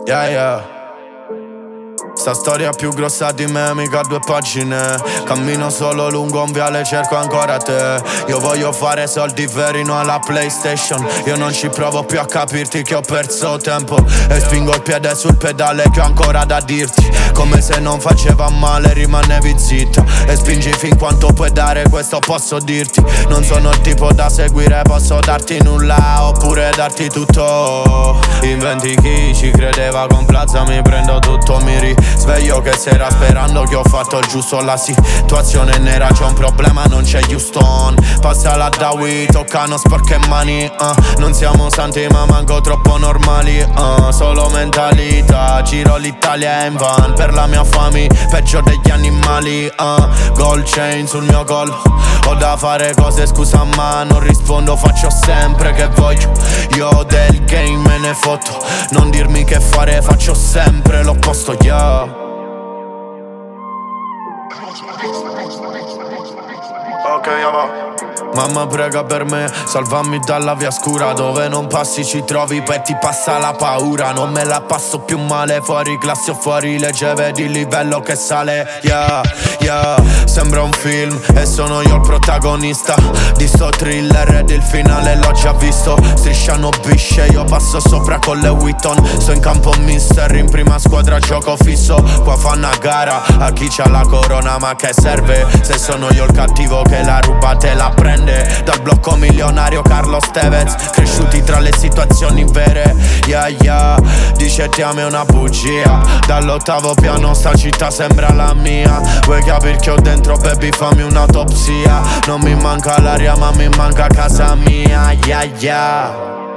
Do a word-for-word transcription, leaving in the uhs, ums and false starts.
Yeah, yeah. Sta storia più grossa di me, mica due pagine. Cammino solo lungo un viale, cerco ancora te. Io voglio fare soldi veri, no alla PlayStation. Io non ci provo più a capirti che ho perso tempo. E spingo il piede sul pedale che ho ancora da dirti. Come se non faceva male, rimanevi zitta. E spingi fin quanto puoi dare, questo posso dirti. Non sono il tipo da seguire, posso darti nulla oppure darti tutto. Inventi chi ci credeva, con Plaza mi prendo tutto, mi ri sveglio che sera sperando che ho fatto il giusto. La situazione è nera, c'è un problema, non c'è Houston. Passa la Dawi, toccano sporche mani, uh. Non siamo santi ma manco troppo normali, uh. Solo mentalità, giro l'Italia in van. Per la mia famiglia, peggio degli animali, uh. Gold chain sul mio collo. Ho da fare cose, scusa ma non rispondo. Faccio sempre che voglio, io del game me ne fotto. Non dirmi che fare, faccio sempre l'opposto, yeah. Ok, va. Mamma prega per me, salvami dalla via scura. Dove non passi ci trovi, poi ti passa la paura. Non me la passo più male, fuori classe o fuori legge. Vedi il livello che sale, yeah, yeah. Sembra un film e sono io il protagonista di sto thriller ed il finale l'ho già visto. Strisciano bisce, io passo sopra con le Witton. Sto in campo mister, in prima squadra gioco fisso. Qua fa una gara a chi c'ha la corona, ma che serve se sono io il cattivo che la ruba te la prende. Dal blocco milionario Carlos Tevez, cresciuti tra le situazioni vere, yeah yeah. Dice ti ami è una bugia, dall'ottavo piano sta città sembra la mia. Vuoi capire che ho dentro baby, fammi un'autopsia. Non mi manca l'aria ma mi manca casa mia, yeah yeah.